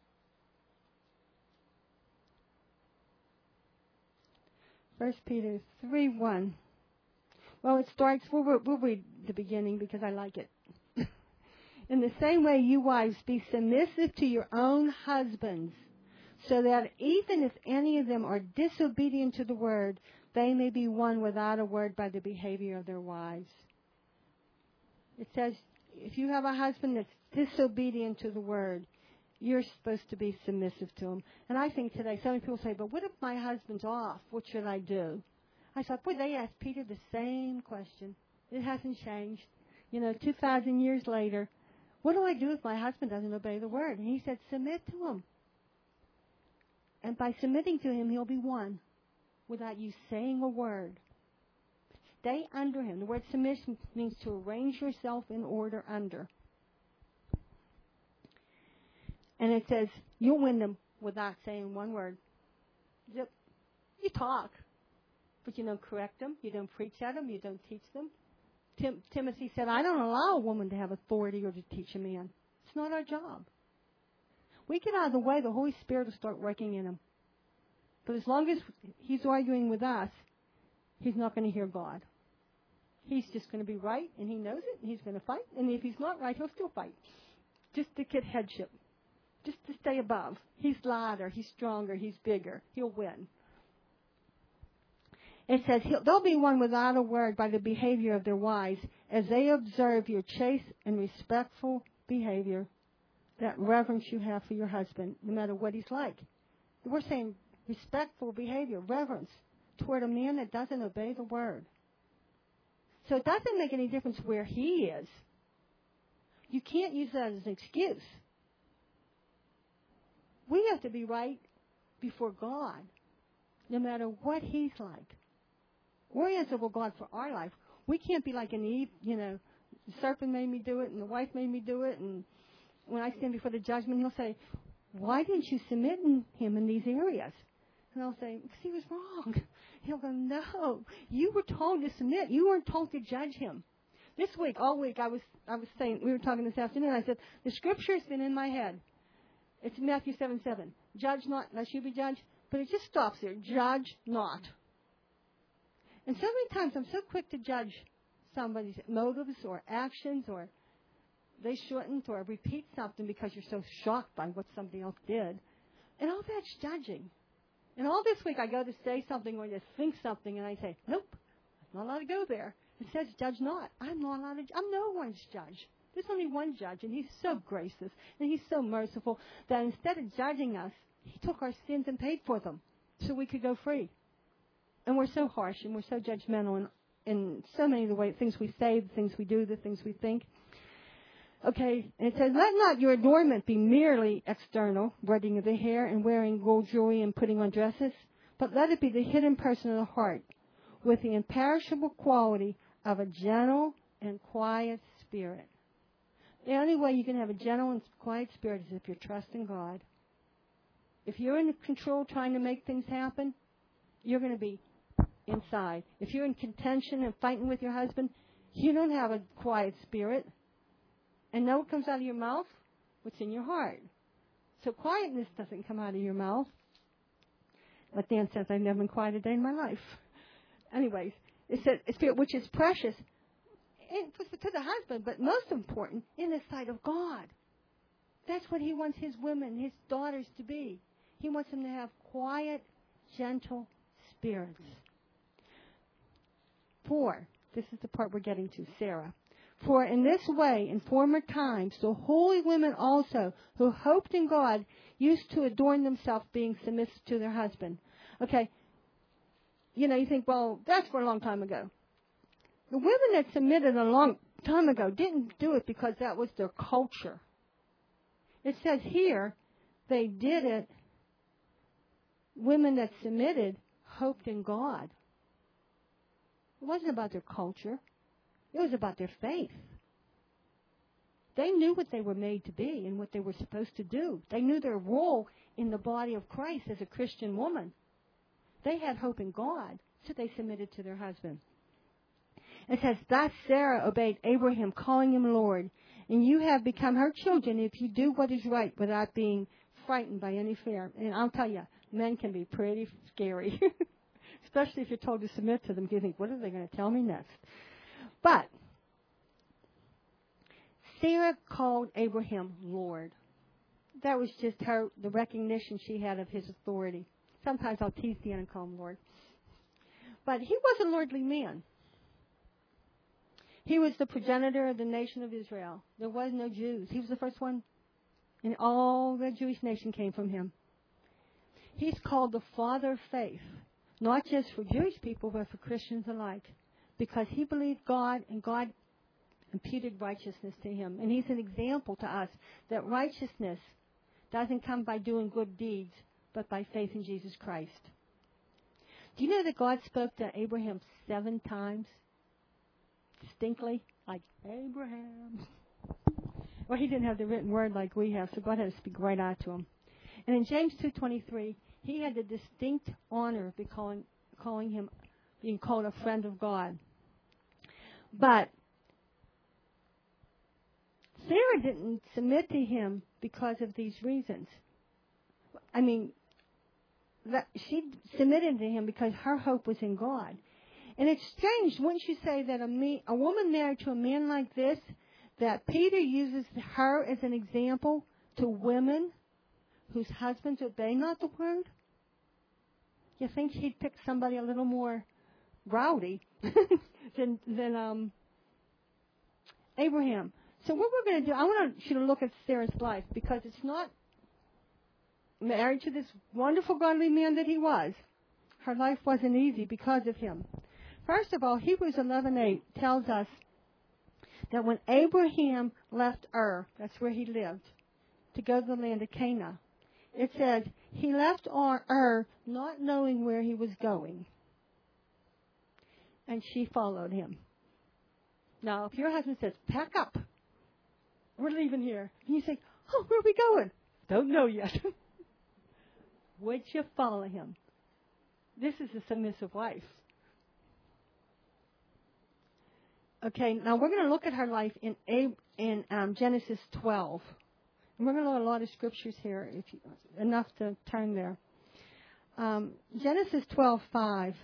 First Peter three one. Well, it starts, we'll, we'll read the beginning because I like it. In the same way, you wives, be submissive to your own husbands, so that even if any of them are disobedient to the word, they may be won without a word by the behavior of their wives. It says, if you have a husband that's disobedient to the word, you're supposed to be submissive to him. And I think today, some people say, but what if my husband's off? What should I do? I thought, boy, they asked Peter the same question. It hasn't changed. You know, two thousand years later, what do I do if my husband doesn't obey the word? And he said, submit to him. And by submitting to him, he'll be won without you saying a word. Stay under him. The word submission means to arrange yourself in order under. And it says, you'll win them without saying one word. You talk. But you don't correct them. You don't preach at them. You don't teach them. Tim, Timothy said, I don't allow a woman to have authority or to teach a man. It's not our job. We get out of the way, the Holy Spirit will start working in him. But as long as he's arguing with us, he's not going to hear God. He's just going to be right, and he knows it, and he's going to fight. And if he's not right, he'll still fight. Just to get headship. Just to stay above. He's louder, he's stronger, he's bigger. He'll win. It says, they'll be won without a word by the behavior of their wives as they observe your chaste and respectful behavior, that reverence you have for your husband, no matter what he's like. We're saying respectful behavior, reverence toward a man that doesn't obey the word. So it doesn't make any difference where he is. You can't use that as an excuse. We have to be right before God, no matter what he's like. We're answerable to God for our life. We can't be like an Eve, you know, the serpent made me do it and the wife made me do it. And when I stand before the judgment, he'll say, why didn't you submit in him in these areas? And I'll say, because he was wrong. He'll go, no, you were told to submit. You weren't told to judge him. This week, all week, I was I was saying, we were talking this afternoon, I said, the scripture's been in my head. It's Matthew seven seven. Judge not, lest you be judged. But it just stops there. Judge not. And so many times I'm so quick to judge somebody's motives or actions, or they shouldn't, or repeat something because you're so shocked by what somebody else did. And all that's judging. And all this week I go to say something or to think something, and I say, nope, I'm not allowed to go there. It says judge not. I'm not allowed to. I'm no one's judge. There's only one judge, and he's so gracious, and he's so merciful that instead of judging us, he took our sins and paid for them so we could go free. And we're so harsh, and we're so judgmental in, in so many of the way, things we say, the things we do, the things we think. Okay, and it says, let not your adornment be merely external, braiding of the hair and wearing gold jewelry and putting on dresses, but let it be the hidden person of the heart with the imperishable quality of a gentle and quiet spirit. The only way you can have a gentle and quiet spirit is if you're trusting God. If you're in control trying to make things happen, you're going to be inside. If you're in contention and fighting with your husband, you don't have a quiet spirit. And know what comes out of your mouth? What's in your heart. So quietness doesn't come out of your mouth. But Dan says, I've never been quiet a day in my life. Anyways, it says, spirit which is precious to the husband, but most important, in the sight of God. That's what he wants his women, his daughters to be. He wants them to have quiet, gentle spirits. For, this is the part we're getting to, Sarah. For in this way, in former times, the holy women also, who hoped in God, used to adorn themselves being submissive to their husband. Okay, you know, you think, well, that's for a long time ago. The women that submitted a long time ago didn't do it because that was their culture. It says here, they did it, women that submitted hoped in God. It wasn't about their culture. It was about their faith. They knew what they were made to be and what they were supposed to do. They knew their role in the body of Christ as a Christian woman. They had hope in God, so they submitted to their husband. It says, thus Sarah obeyed Abraham, calling him Lord, and you have become her children if you do what is right without being frightened by any fear. And I'll tell you, men can be pretty scary, especially if you're told to submit to them. You think, what are they going to tell me next? But Sarah called Abraham Lord. That was just her, the recognition she had of his authority. Sometimes I'll tease Dan and call him Lord. But he was a lordly man. He was the progenitor of the nation of Israel. There was no Jews. He was the first one. And all the Jewish nation came from him. He's called the father of faith, not just for Jewish people, but for Christians alike. Because he believed God, and God imputed righteousness to him. And he's an example to us that righteousness doesn't come by doing good deeds, but by faith in Jesus Christ. Do you know that God spoke to Abraham seven times? Distinctly, like Abraham. Well, he didn't have the written word like we have, so God had to speak right out to him. And in James two twenty-three, he had the distinct honor of be calling, calling him, being called a friend of God. But Sarah didn't submit to him because of these reasons. I mean, that she submitted to him because her hope was in God. And it's strange, wouldn't you say, that a, man, a woman married to a man like this, that Peter uses her as an example to women whose husbands obey not the word? You think he'd pick somebody a little more rowdy than, than um, Abraham. So what we're going to do, I want you to look at Sarah's life, because it's not married to this wonderful godly man that he was. Her life wasn't easy because of him. First of all, Hebrews eleven eight tells us that when Abraham left Ur, that's where he lived, to go to the land of Canaan, it says he left Ur not knowing where he was going. And she followed him. Now, if your husband says, pack up, we're leaving here, and you say, oh, where are we going? Don't know yet. Would you follow him? This is a submissive wife. Okay, now we're going to look at her life in in um, Genesis twelve. And we're going to learn a lot of scriptures here, if you, enough to turn there. Um, Genesis twelve five.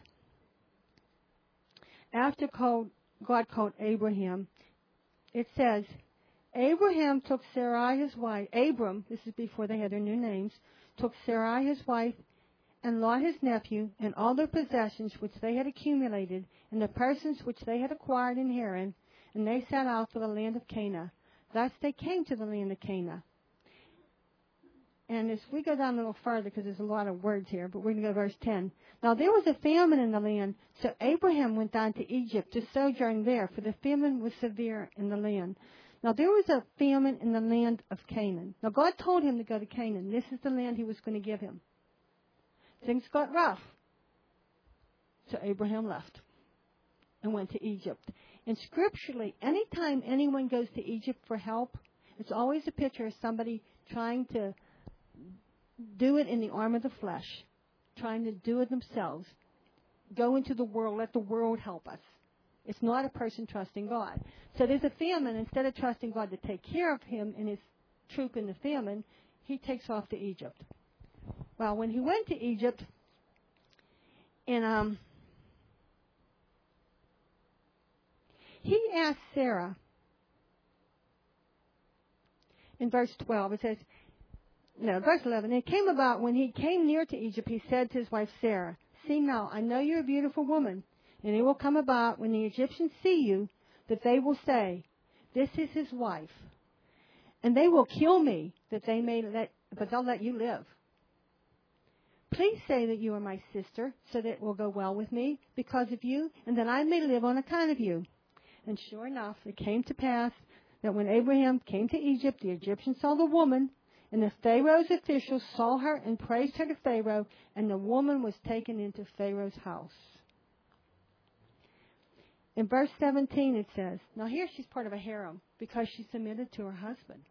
After called, God called Abraham, it says, Abraham took Sarai his wife, Abram, this is before they had their new names, took Sarai his wife and Lot his nephew and all their possessions which they had accumulated and the persons which they had acquired in Haran, and they set out for the land of Canaan. Thus they came to the land of Canaan. And as we go down a little further, because there's a lot of words here, but we're going to go to verse ten. Now there was a famine in the land, so Abraham went down to Egypt to sojourn there, for the famine was severe in the land. Now there was a famine in the land of Canaan. Now God told him to go to Canaan. This is the land he was going to give him. Things got rough. So Abraham left and went to Egypt. And scripturally, anytime anyone goes to Egypt for help, it's always a picture of somebody trying to do it in the arm of the flesh, trying to do it themselves. Go into the world, let the world help us. It's not a person trusting God. So there's a famine. Instead of trusting God to take care of him and his troop in the famine, he takes off to Egypt. Well, when he went to Egypt, and um, he asked Sarah, in verse twelve, it says, no, verse eleven, it came about when he came near to Egypt, he said to his wife Sarah, see now, I know you're a beautiful woman, and it will come about when the Egyptians see you, that they will say, this is his wife. And they will kill me, that they may let, but they'll let you live. Please say that you are my sister, so that it will go well with me because of you, and that I may live on account of you. And sure enough, it came to pass that when Abraham came to Egypt, the Egyptians saw the woman, and the Pharaoh's officials saw her and praised her to Pharaoh, and the woman was taken into Pharaoh's house. In verse seventeen it says, now here she's part of a harem because she submitted to her husband.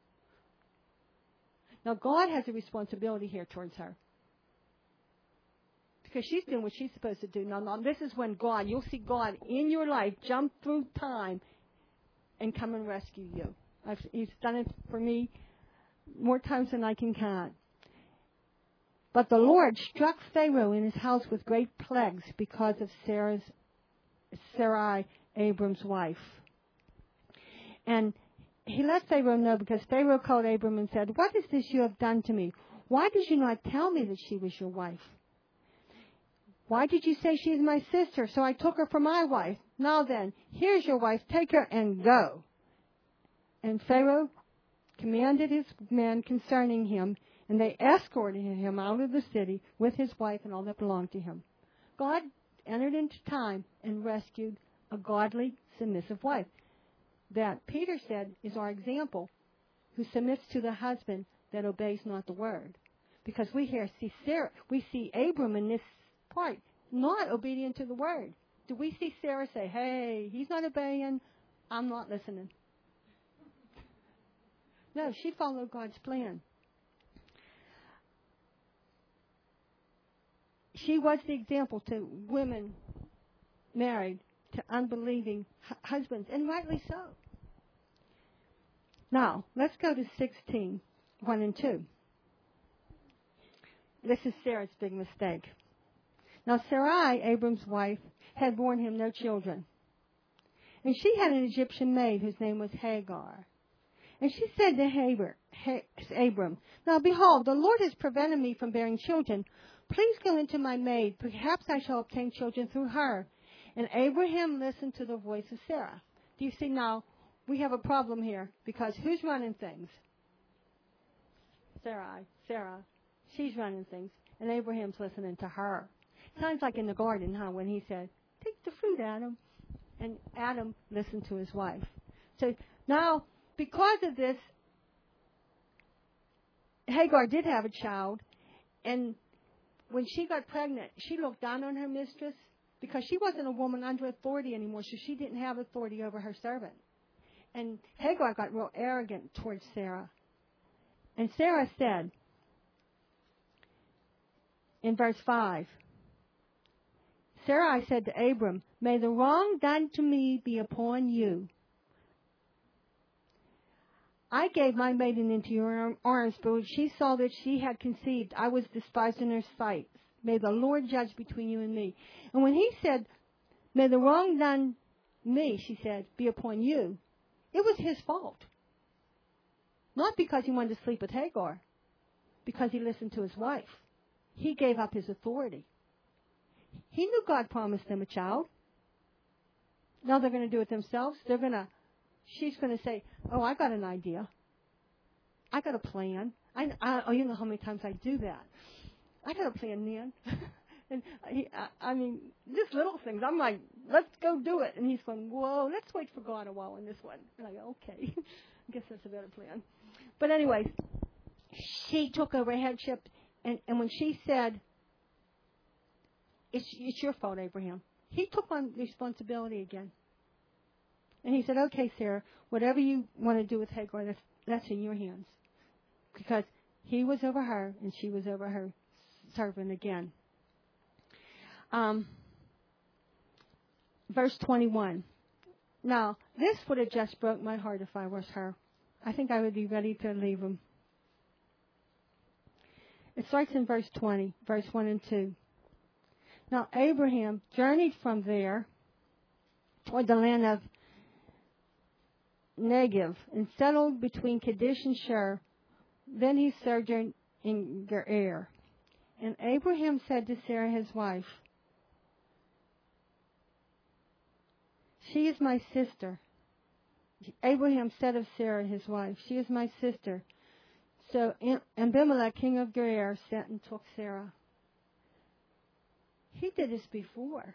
Now God has a responsibility here towards her, because she's doing what she's supposed to do. Now, now this is when God, you'll see God in your life jump through time and come and rescue you. I've, he's done it for me more times than I can count. But the Lord struck Pharaoh in his house with great plagues because of Sarah's, Sarai, Abram's wife. And he let Pharaoh know, because Pharaoh called Abram and said, what is this you have done to me? Why did you not tell me that she was your wife? Why did you say she is my sister? So I took her for my wife. Now then, here's your wife. Take her and go. And Pharaoh commanded his men concerning him, and they escorted him out of the city with his wife and all that belonged to him. God entered into time and rescued a godly, submissive wife. That, Peter said, is our example, who submits to the husband that obeys not the word. Because we here see Sarah, we see Abram in this part, not obedient to the word. Do we see Sarah say, hey, he's not obeying, I'm not listening? No, she followed God's plan. She was the example to women married to unbelieving husbands, and rightly so. Now, let's go to sixteen. one and two. This is Sarah's big mistake. Now Sarai, Abram's wife, had borne him no children. And she had an Egyptian maid whose name was Hagar. And she said to Hagar, Abram, Now behold, the Lord has prevented me from bearing children. Please go into my maid. Perhaps I shall obtain children through her. And Abraham listened to the voice of Sarah. Do you see now? We have a problem here because who's running things? Sarai, Sarah. She's running things. And Abraham's listening to her. Sounds like in the garden, huh, when he said, Take the fruit, Adam. And Adam listened to his wife. So now, because of this, Hagar did have a child. And when she got pregnant, she looked down on her mistress because she wasn't a woman under authority anymore, so she didn't have authority over her servant. And Hagar got real arrogant towards Sarah. And Sarah said, in verse five, Sarai said to Abram, May the wrong done to me be upon you. I gave my maiden into your arms, but when she saw that she had conceived, I was despised in her sight. May the Lord judge between you and me. And when he said, May the wrong done me, she said, be upon you, it was his fault. Not because he wanted to sleep with Hagar, because he listened to his wife. He gave up his authority. He knew God promised them a child. Now they're going to do it themselves. They're going to, she's going to say, oh, I got an idea. I got a plan. I, I, oh, you know how many times I do that. I got a plan, Nan. and he, I, I mean, just little things. I'm like, let's go do it. And he's going, whoa, let's wait for God a while on this one. And I go, okay. I guess that's a better plan. But anyways, she took over headship. And, and when she said, it's, it's your fault, Abraham, he took on responsibility again. And he said, okay, Sarah, whatever you want to do with Hagar, that's, that's in your hands. Because he was over her and she was over her servant again. Um, verse twenty-one. Now, this would have just broke my heart if I was her. I think I would be ready to leave him. It starts in verse twenty, verse one and two. Now, Abraham journeyed from there toward the land of Negev and settled between Kadesh and Shur. Then he sojourned in Gerar. And Abraham said to Sarah, his wife, She is my sister. Abraham said of Sarah, his wife, She is my sister. So Abimelech, king of Gerar, sent and took Sarah. He did this before.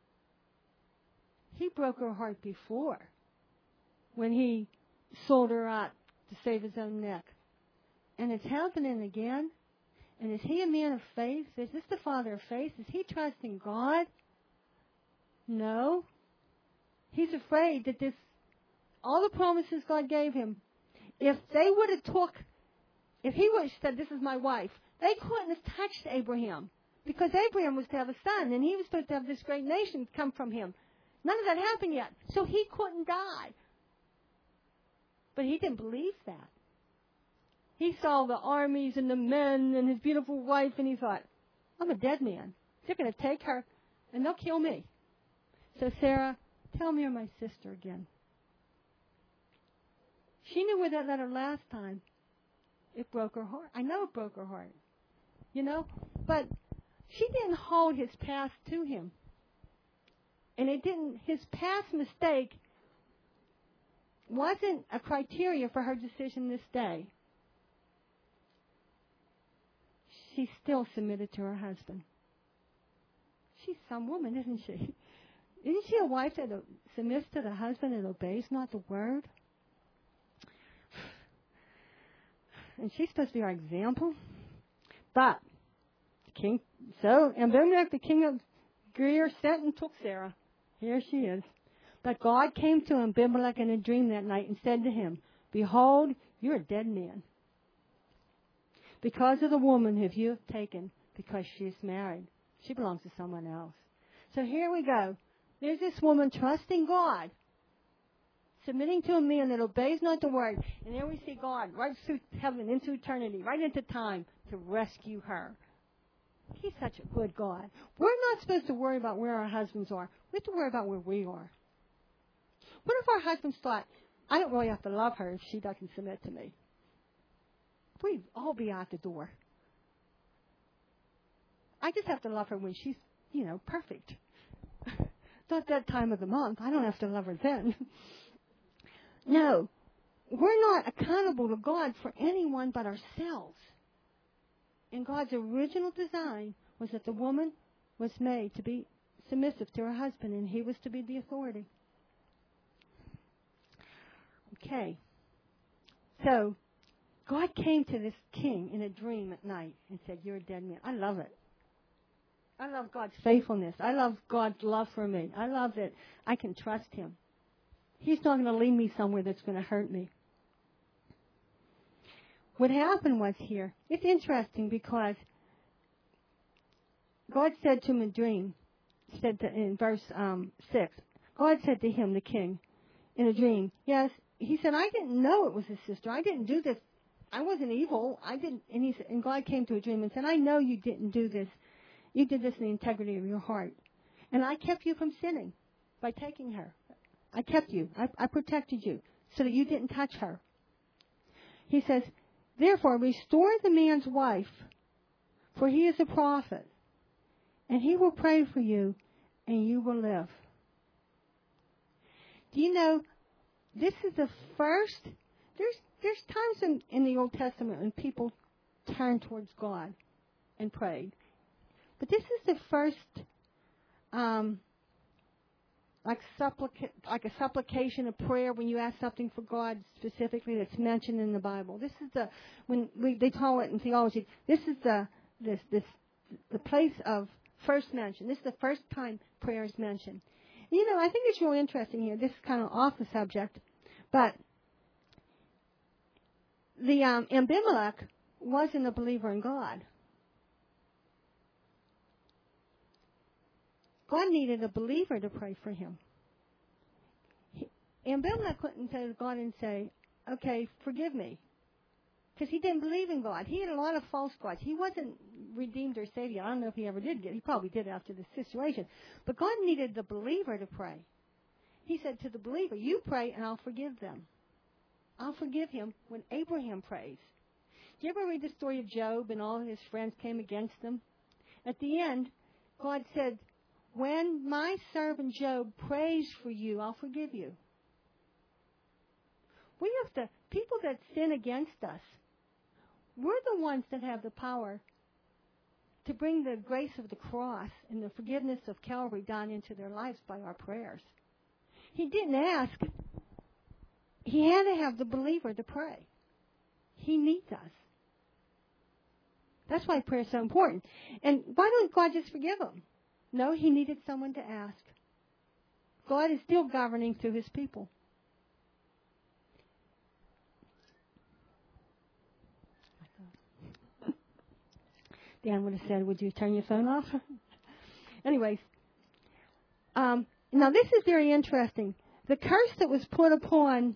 He broke her heart before when he sold her out to save his own neck. And it's happening again. And is he a man of faith? Is this the father of faith? Is he trusting God? No. He's afraid that this, all the promises God gave him, if they would have took, if he would have said, this is my wife, they couldn't have touched Abraham. Because Abraham was to have a son, and he was supposed to have this great nation come from him. None of that happened yet. So he couldn't die. But he didn't believe that. He saw the armies and the men and his beautiful wife, and he thought, I'm a dead man. They're going to take her, and they'll kill me. So Sarah, tell me you're my sister again. She knew where that led her last time. It broke her heart. I know it broke her heart. You know? But she didn't hold his past to him. And it didn't, his past mistake wasn't a criteria for her decision this day. She still submitted to her husband. She's some woman, isn't she? Isn't she a wife that submits to the husband and obeys not the word? And she's supposed to be our example. But, king, so Abimelech, the king of Gerar, sent and took Sarah. Here she is. But God came to Abimelech in a dream that night and said to him, Behold, you're a dead man. Because of the woman who you have taken, because she is married. She belongs to someone else. So here we go. There's this woman trusting God, submitting to a man that obeys not the word. And there we see God right through heaven, into eternity, right into time to rescue her. He's such a good God. We're not supposed to worry about where our husbands are. We have to worry about where we are. What if our husbands thought, I don't really have to love her if she doesn't submit to me? We'd all be out the door. I just have to love her when she's, you know, perfect. Not that time of the month. I don't have to love her then. No, we're not accountable to God for anyone but ourselves. And God's original design was that the woman was made to be submissive to her husband, and he was to be the authority. Okay. So, God came to this king in a dream at night and said, you're a dead man. I love it. I love God's faithfulness. I love God's love for me. I love that I can trust him. He's not going to lead me somewhere that's going to hurt me. What happened was here, it's interesting because God said to him in a dream, said to, in verse um, six, God said to him, the king, in a dream, yes, he said, I didn't know it was his sister. I didn't do this. I wasn't evil. I didn't. And he said, and God came to a dream and said, I know you didn't do this. You did this in the integrity of your heart. And I kept you from sinning by taking her. I kept you. I, I protected you so that you didn't touch her. He says, therefore, restore the man's wife, for he is a prophet, and he will pray for you, and you will live. Do you know, this is the first, there's there's times in, in the Old Testament when people turned towards God and prayed. But this is the first, um, like supplica- like a supplication, a prayer when you ask something for God specifically that's mentioned in the Bible. This is the when we they call it in theology. This is the this this the place of first mention. This is the first time prayer is mentioned. You know, I think it's really interesting here. This is kind of off the subject, but the um, Abimelech wasn't a believer in God. God needed a believer to pray for him. He, Abimelech couldn't go to God and say, okay, forgive me. Because he didn't believe in God. He had a lot of false gods. He wasn't redeemed or saved yet. I don't know if he ever did get. He probably did after this situation. But God needed the believer to pray. He said to the believer, you pray and I'll forgive them. I'll forgive him when Abraham prays. Do you ever read the story of Job and all his friends came against him? At the end, God said, when my servant Job prays for you, I'll forgive you. We have to, people that sin against us, we're the ones that have the power to bring the grace of the cross and the forgiveness of Calvary down into their lives by our prayers. He didn't ask. He had to have the believer to pray. He needs us. That's why prayer is so important. And why don't God just forgive him? No, he needed someone to ask. God is still governing through his people. Dan would have said, would you turn your phone off? Anyways, um, now this is very interesting. The curse that was put upon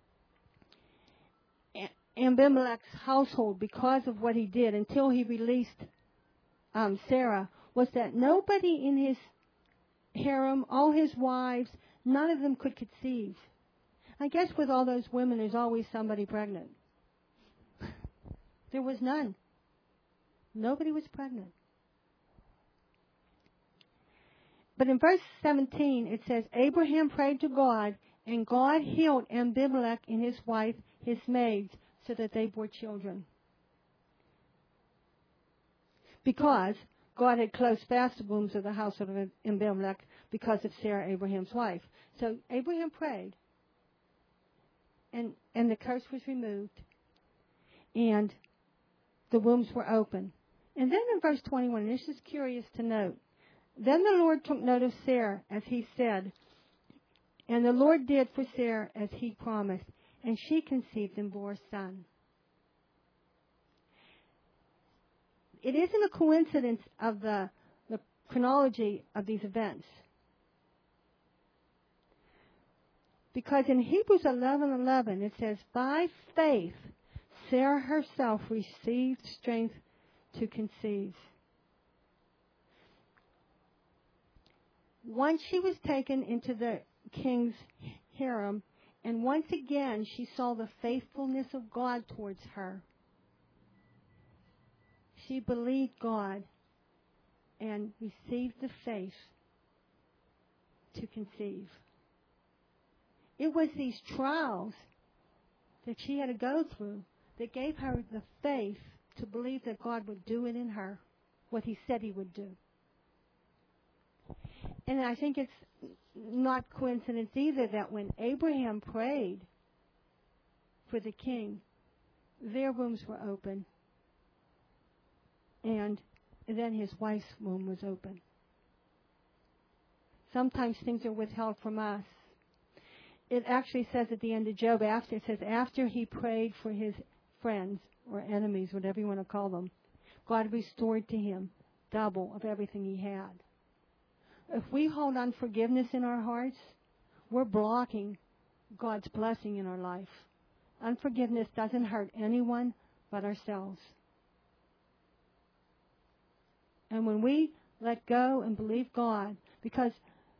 Abimelech's household because of what he did until he released um, Sarah was that nobody in his harem, all his wives, none of them could conceive. I guess with all those women, there's always somebody pregnant. There was none. Nobody was pregnant. But in verse seventeen, it says, Abraham prayed to God, and God healed Abimelech and his wife, his maids, so that they bore children. Because God had closed fast the wombs of the household of Abimelech because of Sarah, Abraham's wife. So Abraham prayed, and, and the curse was removed, and the wombs were open. And then in verse twenty-one, and this is curious to note, then the Lord took note of Sarah, as he said, and the Lord did for Sarah as he promised, and she conceived and bore a son. It isn't a coincidence of the, the chronology of these events. Because in Hebrews eleven eleven it says, by faith Sarah herself received strength to conceive. Once she was taken into the king's harem, and once again she saw the faithfulness of God towards her. She believed God and received the faith to conceive. It was these trials that she had to go through that gave her the faith to believe that God would do it in her, what He said He would do. And I think it's not coincidence either that when Abraham prayed for the king, their wombs were open, and then his wife's womb was open. Sometimes things are withheld from us. It actually says at the end of Job, after it says after he prayed for his friends or enemies, whatever you want to call them, God restored to him double of everything he had. If we hold unforgiveness in our hearts, we're blocking God's blessing in our life. Unforgiveness doesn't hurt anyone but ourselves. And when we let go and believe God, because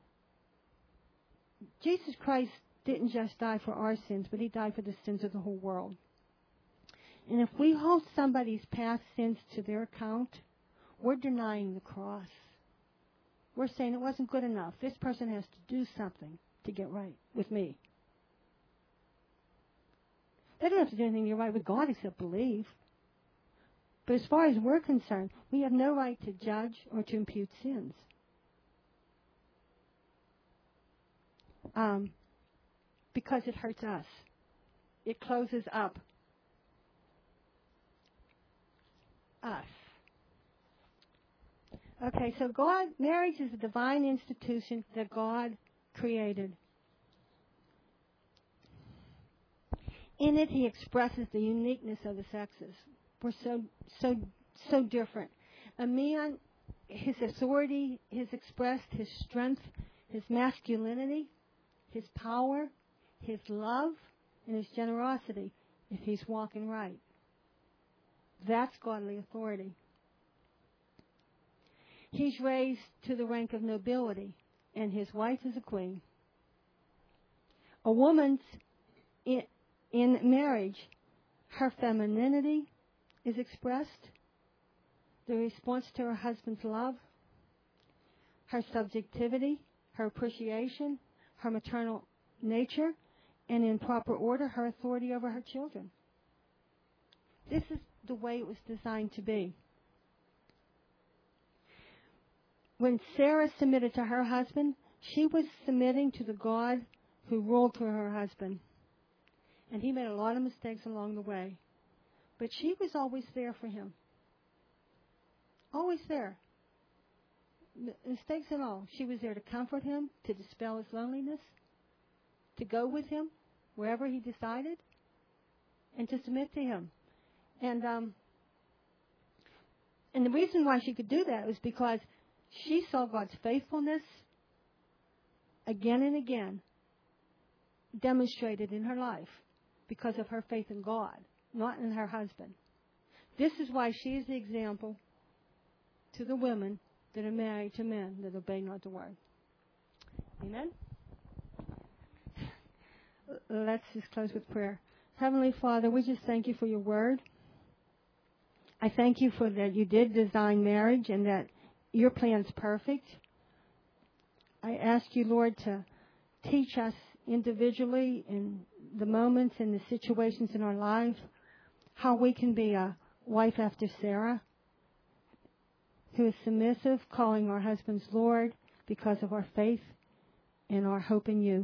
Jesus Christ didn't just die for our sins, but He died for the sins of the whole world. And if we hold somebody's past sins to their account, we're denying the cross. We're saying it wasn't good enough. This person has to do something to get right with me. They don't have to do anything to get right with God except believe. But as far as we're concerned, we have no right to judge or to impute sins. Um, because it hurts us. It closes up us. Okay, so God, marriage is a divine institution that God created. In it, He expresses the uniqueness of the sexes. We're so, so, so different. A man, his authority is expressed, his strength, his masculinity, his power, his love, and his generosity, if he's walking right. That's godly authority. He's raised to the rank of nobility, and his wife is a queen. A woman's, in, in marriage, her femininity is expressed, the response to her husband's love, her subjectivity, her appreciation, her maternal nature, and in proper order, her authority over her children. This is the way it was designed to be. When Sarah submitted to her husband, she was submitting to the God who ruled through her husband. And he made a lot of mistakes along the way. But she was always there for him. Always there. Mistakes and all. She was there to comfort him, to dispel his loneliness, to go with him wherever he decided, and to submit to him. And um, and the reason why she could do that was because she saw God's faithfulness again and again demonstrated in her life because of her faith in God, not in her husband. This is why she is the example to the women that are married to men that obey not the word. Amen? Let's just close with prayer. Heavenly Father, we just thank you for your word. I thank you for that you did design marriage and that your plan's perfect. I ask you, Lord, to teach us individually in the moments and the situations in our life how we can be a wife after Sarah, who is submissive, calling our husbands Lord because of our faith and our hope in you.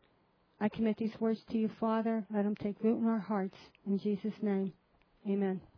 I commit these words to you, Father. Let them take root in our hearts. In Jesus' name, amen.